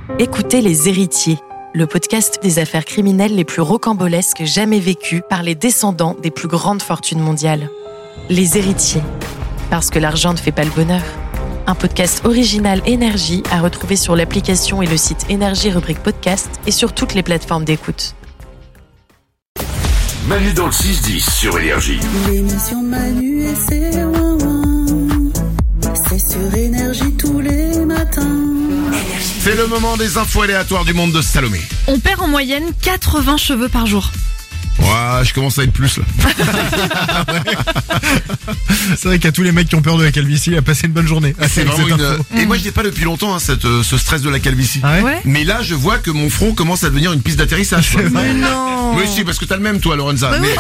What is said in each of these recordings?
Écoutez Les Héritiers, le podcast des affaires criminelles les plus rocambolesques jamais vécues par les descendants des plus grandes fortunes mondiales. Les Héritiers, parce que l'argent ne fait pas le bonheur. Un podcast original Énergie à retrouver sur l'application et le site Énergie rubrique podcast et sur toutes les plateformes d'écoute. Manu dans le 6-10 sur Énergie. L'émission Manu et c'est ouin-ouin. C'est sur Énergie tous les matins. C'est le moment des infos aléatoires du monde de Salomé. On perd en moyenne 80 cheveux par jour. Ouais, je commence à être plus là. C'est vrai qu'il y a tous les mecs qui ont peur de la calvitie à passer une bonne journée. C'est vraiment une... Et moi je n'ai pas depuis longtemps ce stress de la calvitie. Ah Ouais. Mais là je vois que mon front commence à devenir une piste d'atterrissage. quoi. Mais non. Mais si, parce que t'as le même toi Lorenza. Mais...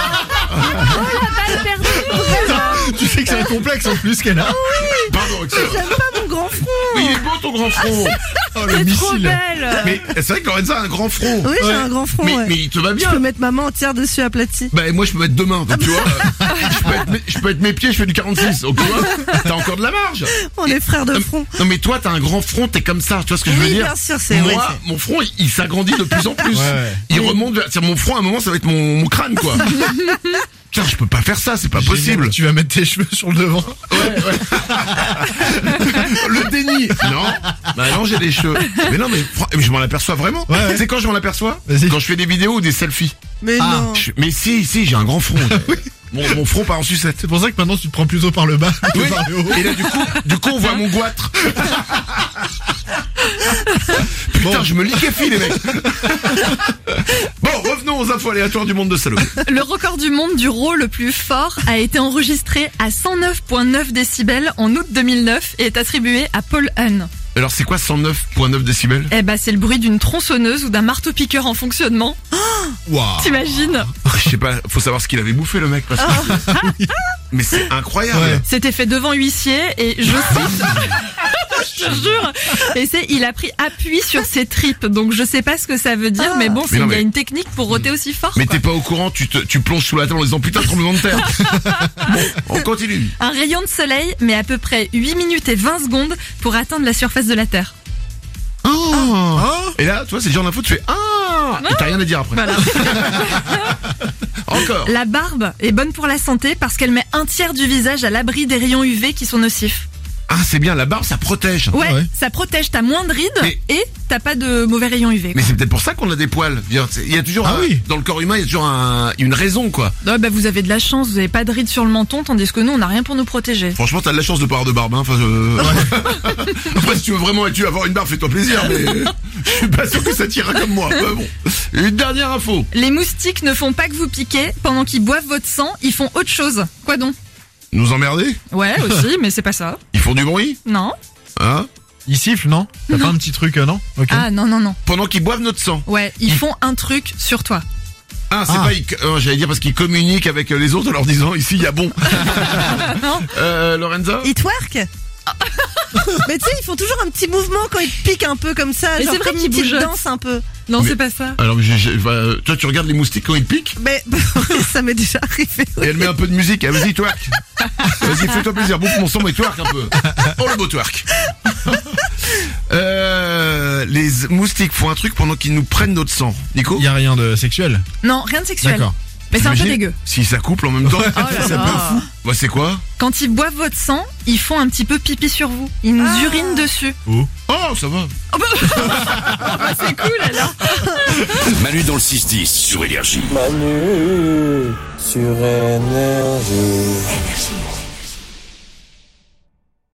Tu sais que c'est un complexe en plus qu'elle a. Pardon, excuse-moi. J'aime pas mon grand front. Mais il est beau ton grand front. Oh, le T'es trop missile. belle. Mais c'est vrai que Lorenza a un grand front. Oui, j'ai Ouais. un grand front. Mais, ouais. mais il te va Je bien. peux mettre ma main entière dessus aplatie. Bah moi je peux mettre deux mains, donc tu vois, je peux être mes pieds, je fais du 46, donc tu vois, t'as encore de la marge. On est frères de front. Non mais toi t'as un grand front, t'es comme ça, tu vois ce que je veux Oui, dire? bien sûr, c'est vrai. Moi, mon front il s'agrandit de plus en plus. Ouais. Il remonte, c'est mon front à un moment ça va être mon crâne quoi. Tiens, je peux pas faire ça, c'est pas possible. Tu vas mettre tes cheveux sur le devant. Le déni. Non, bah non j'ai des cheveux. Mais non mais je m'en aperçois vraiment. Ouais. Tu sais quand je m'en aperçois? Vas-y. Quand je fais des vidéos ou des selfies. Mais Ah. non. Mais si, j'ai un grand front. Mon front part en sucette. C'est pour ça que maintenant tu te prends plutôt par le bas que Oui. par le haut. Et là du coup on voit mon goitre. Putain, Bon. je me liquéfie les mecs. Bon, revenons aux infos aléatoires du monde de Salomé. Le record du monde du rôt le plus fort a été enregistré à 109,9 décibels en août 2009 et est attribué à Paul Hahn. Alors c'est quoi 109,9 décibels? Eh ben, c'est le bruit d'une tronçonneuse ou d'un marteau-piqueur en fonctionnement. Waouh. T'imagines? Je sais pas, faut savoir ce qu'il avait bouffé le mec parce que... Mais c'est incroyable. Ouais. C'était fait devant huissier et je cite... Je te jure. Et il a pris appui sur ses tripes. Donc je sais pas ce que ça veut dire, mais bon, Mais non, il y a mais- une technique pour roter aussi fort. Mais quoi. t'es pas au courant, tu plonges sous la table en disant putain tremblement de terre. Bon, on continue. Un rayon de soleil met à peu près 8 minutes et 20 secondes pour atteindre la surface de la Terre. Oh. Et là, toi c'est le genre d'info, tu fais ah et t'as rien à dire après. Voilà. Encore. La barbe est bonne pour la santé parce qu'elle met un tiers du visage à l'abri des rayons UV qui sont nocifs. Ah c'est bien, la barbe ça protège. Ouais, ouais. ça protège, t'as moins de rides Mais- et t'as pas de mauvais rayons UV. Mais c'est peut-être pour ça qu'on a des poils. Il y a toujours oui. dans le corps humain, il y a toujours une raison quoi. Ouais, bah vous avez de la chance, vous avez pas de rides sur le menton, tandis que nous on n'a rien pour nous protéger. Franchement, t'as de la chance de pas avoir de barbe. Hein. Enfin, Après, si tu veux vraiment avoir une barbe, fais-toi plaisir. Mais je suis pas sûr que ça t'ira comme moi. Mais bon. Une dernière info. Les moustiques ne font pas que vous piquer, pendant qu'ils boivent votre sang, ils font autre chose. Quoi donc? Nous emmerder? Ouais, aussi, mais c'est pas ça. Ils font du bruit? Non. Hein? Il siffle, non? T'as pas un petit truc, non? Ok. Ah non, non, non. Pendant qu'ils boivent notre sang. Ouais, ils font un truc sur toi. Ah, c'est Ah. pas... j'allais dire parce qu'ils communiquent avec les autres en leur disant ici il y a bon. Non. Lorenza? Ils twerk. Mais tu sais, ils font toujours un petit mouvement quand ils piquent un peu comme ça. Mais genre c'est vrai comme qu'ils une petite bougent. danse un peu. Non, Mais- c'est pas ça. Alors, toi, tu regardes les moustiques quand ils piquent Mais ça m'est déjà arrivé. et elle met un peu de musique. Ah, vas-y, twerk. Vas-y, fais-toi plaisir. Bouffe mon sang, mais twerk un peu. Oh, le beau twerk. Les moustiques font un truc pendant qu'ils nous prennent notre sang. Nico? Il y a rien de sexuel. Non, rien de sexuel. D'accord. Mais c'est un peu T'imagines dégueu. Si ça couple en même temps. Oh là là. Bah, c'est quoi? Quand ils boivent votre sang, ils font un petit peu pipi sur vous. Ils nous urinent dessus. Oh, ça va. Ah, c'est cool alors. Manu dans le 6-10 sur Énergie. Manu sur Énergie.